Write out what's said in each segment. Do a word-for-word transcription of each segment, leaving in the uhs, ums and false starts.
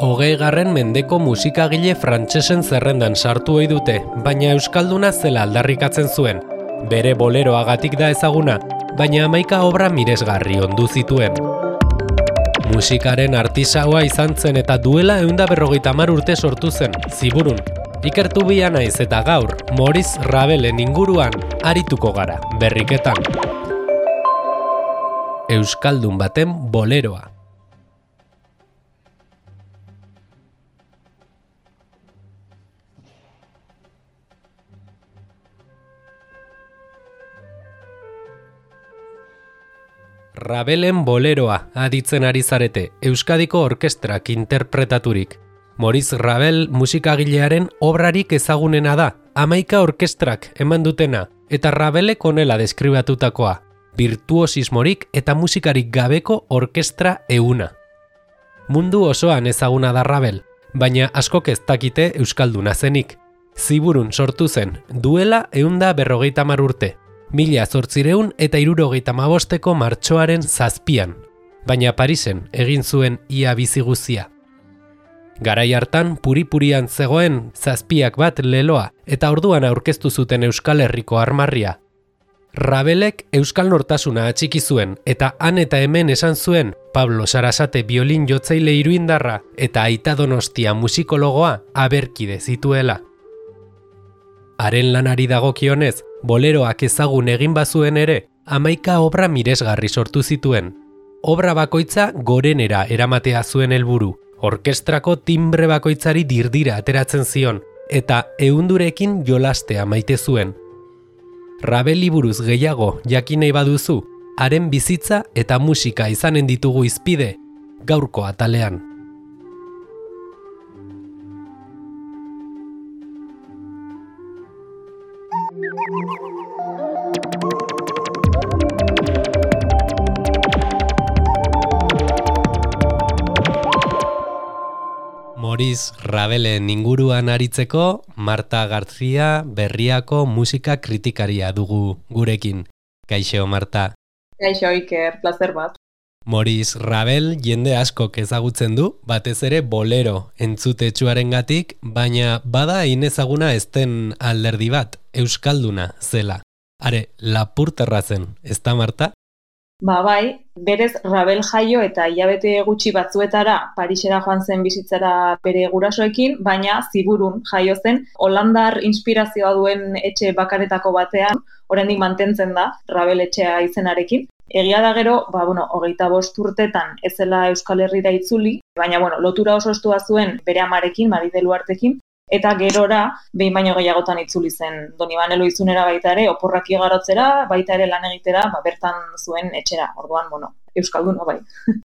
Hogeigarren mendeko musikagile frantsesen zerrendan sartu ohi dute, baina euskalduna zela aldarrikatzen zuen. Bere boleroagatik da ezaguna, baina hamaika obra miresgarri ondu zituen. Musikaren artisaua izan zen eta duela ehun eta berrogeita hamar urte sortu zen, Ziburun. Ikertu bia naiz eta gaur, Maurice Rabelen inguruan arituko gara, berriketan. Euskaldun baten boleroa. Rabelen boleroa aditzen ari zarete, Euskadiko orkestrak interpretaturik. Maurice Ravel musikagilearen obrarik ezagunena da, hamaika orkestrak eman dutena, eta Rabelek honela deskribatutakoa, virtuosismorik eta musikarik gabeko orkestra ehuna. Mundu osoan ezaguna da Ravel, baina askok ez dakite euskalduna zenik. Ziburun sortu zen, duela ehun eta berrogeita hamar urte. Mila zortziehun eta hirurogeita hamabosteko martxoaren zazpian, baina Parisen egin zuen ia bizi guztia. Garai hartan puri-purian zegoen zazpiak bat leloa eta orduan aurkeztu zuten Euskal Herriko armarria. Rabelek euskal nortasuna atxiki zuen eta han eta hemen esan zuen Pablo Sarasate biolin jotzaile iruindarra eta Aita Donostia musikologoa aberkide zituela. Haren lanari dagokionez, boleroak ezagun egin bazuen ere, hamaika obra miresgarri sortu zituen. Obra bakoitza gorenera eramatea zuen helburu, orkestrako timbre bakoitzari dirdira ateratzen zion, eta ehundurekin jolastea maite zuen. Rabeli buruz gehiago jakin nahi baduzu, haren bizitza eta musika izanen ditugu hizpide, gaurko atalean. Maurice Rabelen inguruan aritzeko, Marta García Berriako musika kritikaria dugu gurekin. Kaixo, Marta. Kaixo, Iker, placer bat. Maurice Ravel jende askok ezagutzen du, batez ere bolero entzutetsuarengatik, baina bada inezaguna ez den alderdi bat, euskalduna zela. Are, lapurterra zen, ezta, Marta? Ba bai, berez Ravel jaio eta hilabete gutxi batzuetara Parisera joan zen bizitzara bere gurasoekin, baina Ziburun jaio zen, Holandar inspirazioa duen etxe bakaretako batean, oraindik mantentzen da Ravel etxea izenarekin. Egia da gero, ba, bueno, hogeita bost urtetan ez zela Euskal Herrira itzuli, baina bueno, lotura oso estua zuen bere amarekin, Maridel Uhartekin, eta gerora behin baino gehiagotan itzuli zen Donibane Lohizunera baita ere, oporrak igarotzera, baita ere lan egitera, ba, bertan zuen etxera. Orduan, bueno, euskalduna bai.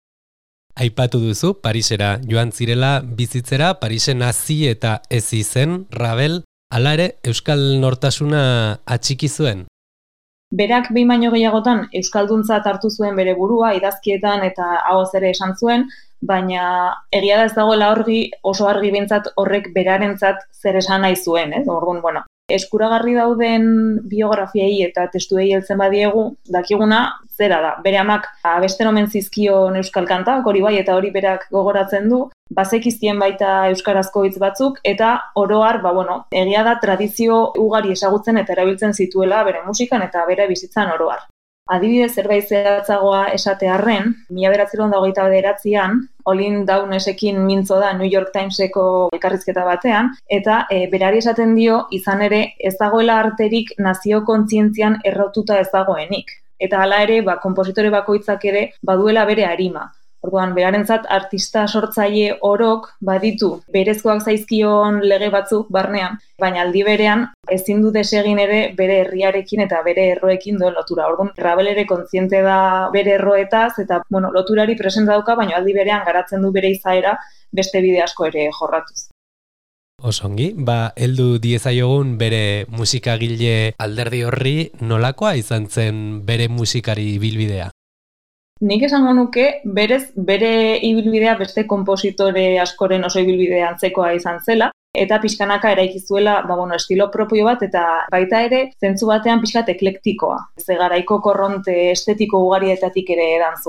Aipatu duzu, Parisera joan zirela bizitzera, Parisen hazi eta ezi zen Ravel, hala ere euskal nortasuna atxiki zuen. Berak behin baino gehiagotan euskalduntzat hartu zuen bere burua, idazkietan eta ahoz ere esan zuen, baina egia da ez dagoela horgi oso argi behintzat horrek berarentzat zer esan nahi zuen, ez? Orduan, bueno, eskuragarri dauden biografiei eta testuei heltzen badiegu, dakiguna zera da. Bere amak abesten omen zizkion euskal kantak, hori bai eta hori berak gogoratzen du, bazekiztien baita euskarazko hitz batzuk, eta oroar, ba bueno, egia da tradizio ugari ezagutzen eta erabiltzen zituela bere musikan eta bere bizitzan oroar. Adibidez, zerbait zehatzagoa esatearren, mila bederatziehun eta hogeita bederatzian, Olin Downesekin mintzo da New York Timeseko elkarrizketa batean, eta e, berari esaten dio, izan ere, ez dagoela arterik nazio kontzientzian errotuta ez dagoenik. Eta hala ere, ba, konpositore bakoitzak ere baduela bere arima. Orduan, berarentzat artista sortzaile orok baditu berezkoak zaizkion lege batzuk barnean, baina aldi berean ezin du desegin ere bere herriarekin eta bere erroekin duen lotura. Orduan, Ravel ere kontziente da bere erroetaz eta bueno, loturari presente dauka, baina aldi berean garatzen du bere izaera beste bide asko ere jorratuz. Osongi, ba, heldu diezaiogun bere musikagile alderdi horri nolakoa izan zen bere musikari ibilbidea? Nik esango nuke, berez, bere ibilbidea beste konpositore askoren oso ibilbidea antzekoa izan zela, eta pixkanaka eraiki zuela, ba, bueno, estilo propio bat, eta baita ere, zentzu batean pixkat eklektikoa. Ze garaiko korronte estetiko ugarietatik ere edan zuen.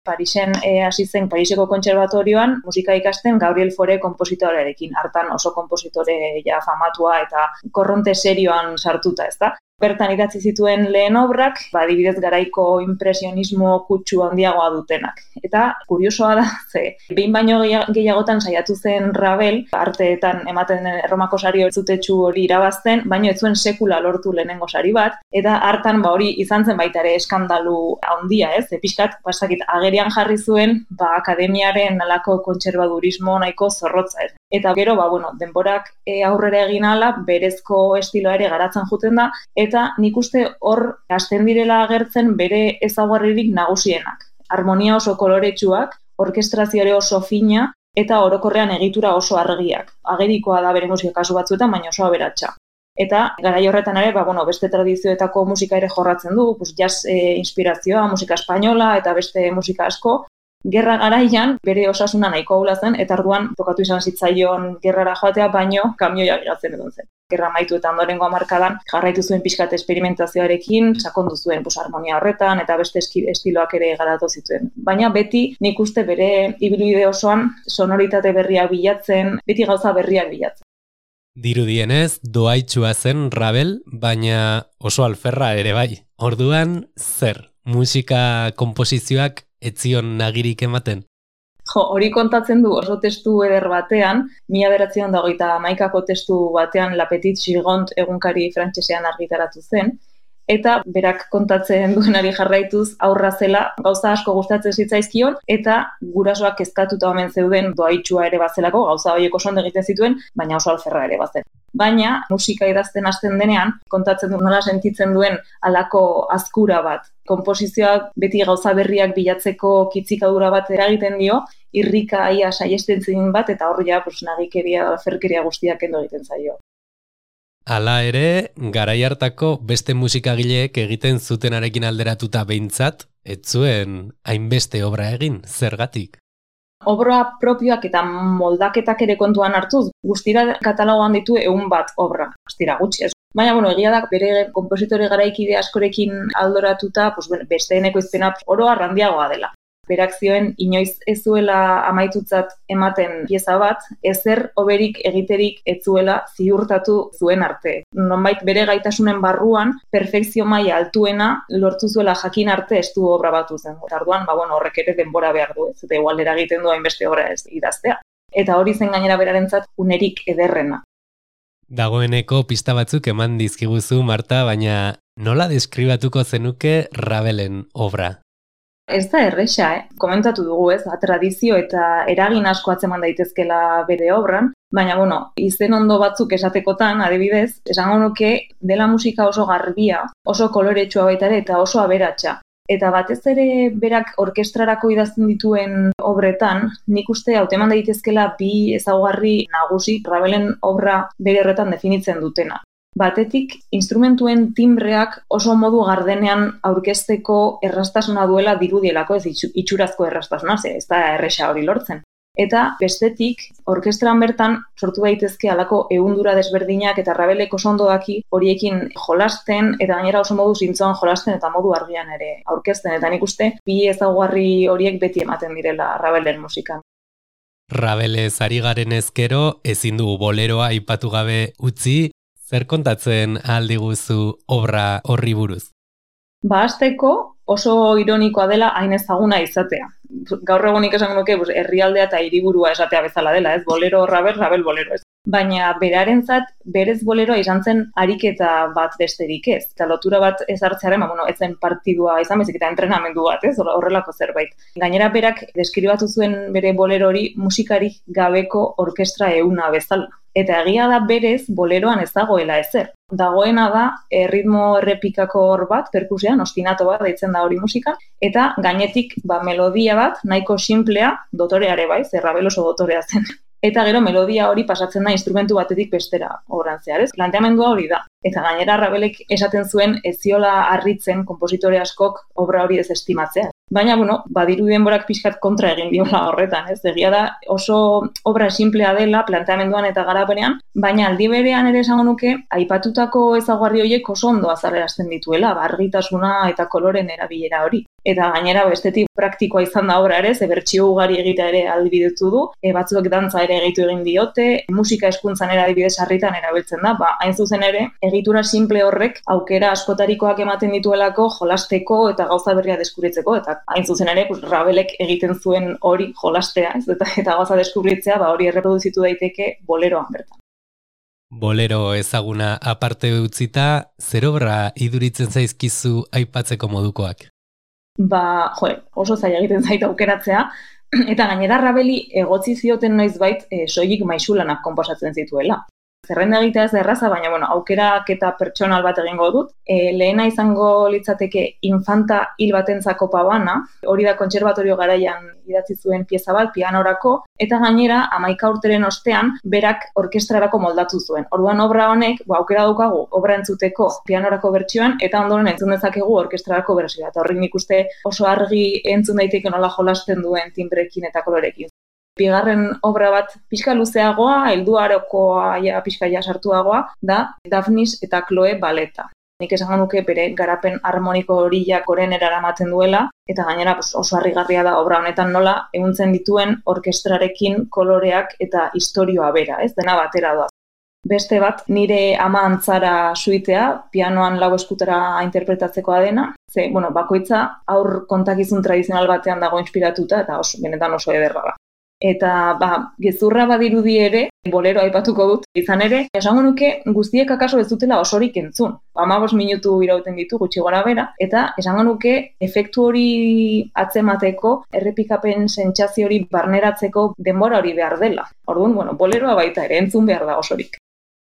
Parisen e, hasi zen Pariseko kontserbatorioan musika ikasten Gabriel Fauré konpositorearekin, hartan oso konpositore ja famatua eta korronte serioan sartuta, ezta? Bertan idatzi zituen lehen obrak, ba, adibidez garaiko impresionismo kutsu handiagoa dutenak. Eta kuriosoa da, ze, behin baino gehiagotan saiatu zen Ravel, arteetan ematen den Erromako sari zutetsu hori irabazten, baino ez zuen sekula lortu lehenengo sari bat, eta hartan ba hori izan zen baita ere eskandalu handia, ez? E, pixkat, pasakit, agerian jarri zuen, ba, akademiaren alako kontserbadurismo nahiko zorrotza, ez? Eta gero, ba, bueno, denborak e, aurrera egin ala, berezko estiloa ere garatzen juten da, eta nik uste hor hasten direla agertzen bere ezaugarririk nagusienak. Harmonia oso koloretsuak, orkestrazio ere oso fina, eta orokorrean egitura oso argiak. Agerikoa da bere musika kasu batzuetan, baina oso aberatsa. Eta garai horretan ere, ba, bueno, beste tradizioetako musika ere jorratzen du, pues, jazz e, inspirazioa, musika espainola eta beste musika asko. Gerra garaian bere osasuna nahiko ahula zen, eta orduan tokatu izan zitzaion gerrara joatea, baino kamioia geratzen edon zen. Gerra amaitu eta ondorengo hamarkadan jarraitu zuen pixkat esperimentazioarekin, sakondu zuen pues, harmonia horretan eta beste estiloak ere garatu zituen. Baina beti nik uste bere ibilbide osoan sonoritate berriak bilatzen, beti gauza berriak bilatzen. Dirudienez, doaitsua zen Ravel, baina oso alferra ere bai. Orduan, zer? Musika konposizioak etzion nagirik ematen? Jo, hori kontatzen du oso testu eder batean, mila bederatziehun eta hogeita hamaikako testu batean La Petite Gigante egunkari frantsesean argitaratu zen, eta berak kontatzen duenari jarraituz aurra zela gauza asko gustatzen zitzaizkion, eta gurasoak kezkatuta omen zeuden doaitsua ere bazelako, gauza horiek oso ondo egiten zituen, baina oso alferra ere bazen. Baina musika idazten hasten denean, kontatzen du nola sentitzen duen alako azkura bat. Konposizioak beti gauza berriak bilatzeko kitzikadura bat eragiten dio, irrika ia saiesten zen bat, eta hor ja pues, nagikeria, ferkeria guztiak endo egiten zaio. Hala ere, garai hartako beste musikagileek egiten zutenarekin alderatuta behintzat, ez zuen hainbeste obra egin, zergatik? Obra propioak eta moldaketak ere kontuan hartuz, guztira katalogoan ditu ehun bat obra, guztira gutxi ez. Baina, bueno, egia da, bere konpositore garaikide askorekin aldoratuta, pues, besteeneko izpena oro arrandiagoa dela. Berak zioen, inoiz ez zuela amaitutzat ematen pieza bat, ezer oberik egiterik ez zuela ziurtatu zuen arte. Nonbait bere gaitasunen barruan, perfekzio maila altuena lortu zuela jakin arte ez du obra batu zen. Eta orduan, ba, bueno, horrek ere denbora behar du, ez eta igual eragiten du hainbeste obra ez idaztea. Eta hori zen gainera berarentzat unerik ederrena. Dagoeneko pista batzuk eman dizkiguzu, Marta, baina nola deskribatuko zenuke Ravelen obra? Ez da erresa, eh? Komentatu dugu ez, tradizio eta eragin asko atzeman daitezkela bere obran, baina, bueno, izen ondo batzuk esatekotan, adibidez, esango nuke dela musika oso garbia, oso koloretsua baita ere eta oso aberatsa. Eta batez ere berak orkestrarako idazten dituen obretan, nik uste hauteman daitezkela bi ezaugarri nagusi Ravelen obra bere horretan definitzen dutena. Batetik, instrumentuen timbreak oso modu gardenean aurkezteko erraztasuna duela dirudielako, ez itxurazko erraztasuna, ze ez da erresa hori lortzen. Eta bestetik, orkestran bertan sortu daitezke halako ehundura desberdinak eta Ravelek oso ondo daki horiekin jolasten eta gainera oso modu zintzoan jolasten eta modu argian ere aurkezten. Eta nik uste, bi ezaugarri horiek beti ematen direla Ravelen musikan. Ravelez ari garen ezkero, ezin dugu boleroa aipatu gabe utzi, zer kontatzen ahal diguzu obra horri buruz? Ba, hasteko oso ironikoa dela hain ezaguna izatea. Gaur egunik esango nuke herrialdea eta hiriburua esatea bezala dela, ez? Bolero Ravel, Ravel bolero, ez? Baina berarentzat berez boleroa izan zen ariketa bat besterik ez. Eta lotura bat ezartzearen, ba, bueno, ez zen partidua izan bezik eta entrenamendu bat, ez? Horrelako zerbait. Gainera berak deskribatu zuen bere bolero hori musikarik gabeko orkestra ehuna bezala. Eta egia da berez boleroan ez dagoela ezer. Dagoena da erritmo errepikako hor bat, perkusioan, ostinato bat deitzen da hori musika, eta gainetik ba, melodia bat, nahiko simplea, dotoreare bai, zer Ravel oso dotorea zen. Eta gero melodia hori pasatzen da instrumentu batetik bestera obran zehar, ez? Planteamendua hori da. Eta gainera Ravelek esaten zuen ez ziola harritzen konpositore askok obra hori ez estimatzea. Baina, bueno, badiru denborak pixkat kontra egin diola horretan, ez? Egia da oso obra simplea dela planteamenduan eta garapenean, baina aldi berean ere esango nuke aipatutako ezaugarri horiek oso ondo azalerazten dituela, argitasuna eta koloren erabilera hori. eta gainera bestetik praktikoa izan da obra ere, ze bertsio ugari egitea ere albidetu du, e, batzuek dantza ere egitu egin diote, musika hezkuntzan ere adibidez sarritan erabiltzen da, ba, hain zuzen ere, egitura simple horrek aukera askotarikoak ematen dituelako jolasteko eta gauza berria deskubritzeko, eta hain zuzen ere, pues, Rabelek egiten zuen hori jolastea, ez, eta, eta gauza deskubritzea, ba, hori erreproduzitu daiteke boleroan bertan. Bolero ezaguna aparte utzita, zer obra iduritzen zaizkizu aipatzeko modukoak? Ba, jo, oso zaila egiten zait aukeratzea, eta gainera Rabeli egotzi zioten noizbait e, soilik maisulanak konposatzen zituela. Zerrenda egitea ez da erraza, baina bueno, aukerak eta pertsonal bat egingo dut. E, lehena izango litzateke infanta hil batentzako pabana, hori da kontserbatorio garaian idatzi zuen pieza bat, pianorako, eta gainera hamaika urteren ostean berak orkestrarako moldatu zuen. Orduan obra honek, ba, aukera daukagu obra entzuteko pianorako bertsioan, eta ondoren entzun dezakegu orkestrarako bertsioa. Eta horrik nik uste oso argi entzun daiteke nola jolasten duen timbrekin eta kolorekin. Bigarren obra bat pixka luzeagoa, helduarokoa ja pixka ja sartuagoa, da Daphnis eta Chloe baleta. Nik esango nuke bere garapen harmoniko horiak gorenera eramaten duela, eta gainera pues, oso harrigarria da obra honetan nola ehuntzen dituen orkestrarekin koloreak eta istorioa bera, ez dena batera doaz. Beste bat, nire ama antzara suitea, pianoan lau eskutara interpretatzekoa dena, ze, bueno, bakoitza aur kontakizun tradizional batean dago inspiratuta, eta oso, benetan oso ederra da. Eta ba, gezurra badirudi ere, bolero aipatuko dut, izan ere, esango nuke guztiek akaso ez dutela osorik entzun. hamabost minutu irauten ditu gutxi gora bera, eta esango nuke efektu hori atzemateko, errepikapen sentsazio hori barneratzeko denbora hori behar dela. Orduan, bueno, boleroa baita ere entzun behar da osorik.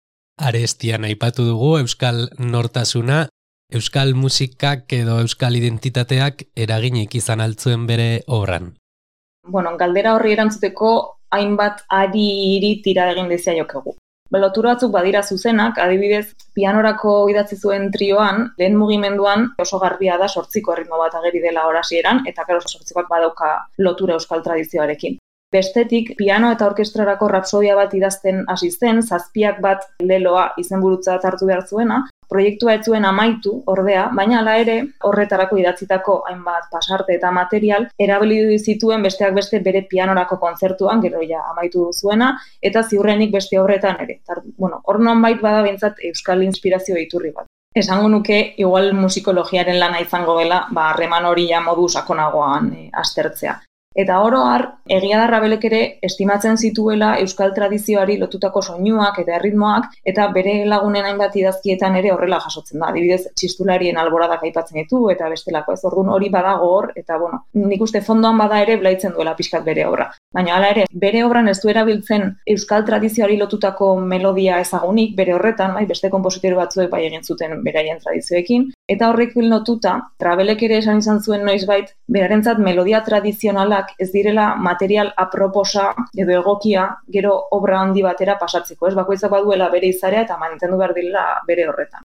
Arestian aipatu dugu euskal nortasuna, euskal musikak edo euskal identitateak eraginik izan altzuen bere obran. Bueno, galdera horri erantzuteko hainbat ari tira egin dezia jokegu. Lotura batzuk badira zuzenak, adibidez, pianorako idatzi zuen trioan, lehen mugimenduan oso garbia da sortziko erritmo bat ageri dela horasieran, eta karo sortzikoak badauka lotura euskal tradizioarekin. Bestetik, piano eta orkestrarako rapsodia bat idazten hasi zen, zazpiak bat leloa izenburutzat hartu behar zuena, proiektua ez zuen amaitu, ordea, baina hala ere horretarako idatzitako hainbat pasarte eta material erabili zituen besteak beste bere pianorako kontzertuan, gero ja amaitu zuena, eta ziurrenik beste horretan ere. Tar, bueno, hor nonbait bada behintzat euskal inspirazio iturri bat. Esango nuke, igual musikologiaren lana izango dela, ba, harreman hori ja modu sakonagoan e, aztertzea. Eta oro har, egia da Rabelek ere estimatzen zituela euskal tradizioari lotutako soinuak eta erritmoak, eta bere lagunen hainbat idazkietan ere horrela jasotzen da. Adibidez, txistularien alboradak aipatzen ditu eta bestelako, ez orduan hori badago hor, eta bueno, nik uste fondoan bada ere blaitzen duela pixkat bere obra. Baina hala ere, bere obran ez du erabiltzen euskal tradizioari lotutako melodia ezagunik, bere horretan, bai, beste konpositore batzuek bai egin zuten beraien tradizioekin, eta horrekin lotuta, Rabelek ere esan izan zuen noizbait, berarentzat melodia tradizionalak ez direla material aproposa edo egokia gero obra handi batera pasatzeko, ez bakoitzak baduela bere izarea eta mantendu behar direla bere horretan.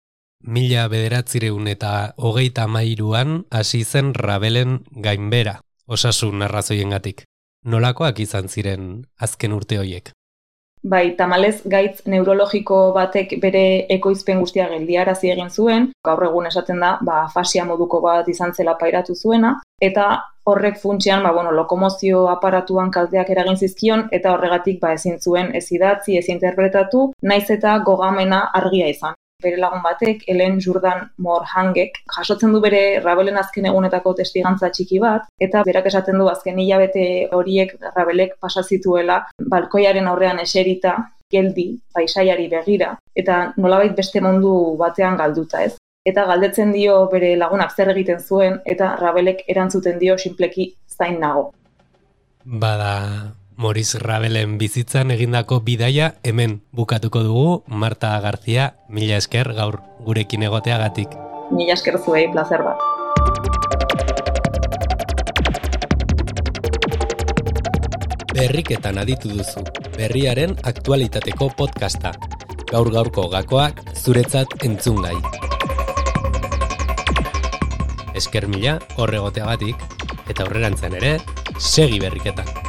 Mila bederatzireun eta hogeita hamairuan hasi zen Rabelen gainbera, osasun arrazoiengatik. Nolakoak izan ziren azken urte horiek? Bai, tamalez gaitz neurologiko batek bere ekoizpen guztia geldiarazi egin zuen, gaur egun esaten da, ba, afasia moduko bat izan zela pairatu zuena, eta horrek funtsean, ba, bueno, lokomozio aparatuan kalteak eragin zizkion, eta horregatik ba, ezin zuen ez idatzi, ez interpretatu, naiz eta gogamena argia izan. Bere lagun batek, Helen Jourdan Morhangek, jasotzen du bere Rabelen azken egunetako testigantza txiki bat, eta berak esaten du azken hilabete horiek Rabelek pasazituela balkoiaren aurrean eserita, geldi, paisaiari begira, eta nolabait beste mundu batean galduta, ez? Eta galdetzen dio bere lagunak zer egiten zuen, eta Rabelek erantzuten dio sinpleki zain nago. Bada, Maurice Rabelen bizitzan egindako bidaia hemen bukatuko dugu. Marta García, mila esker gaur gurekin egoteagatik. Mila esker zuei, placer bat. Berriketan aditu duzu, berriaren aktualitateko podcasta. Gaur gaurko gakoak zuretzat entzungai. Esker mila horregoteagatik, eta aurrerantzean ere, segi berriketan.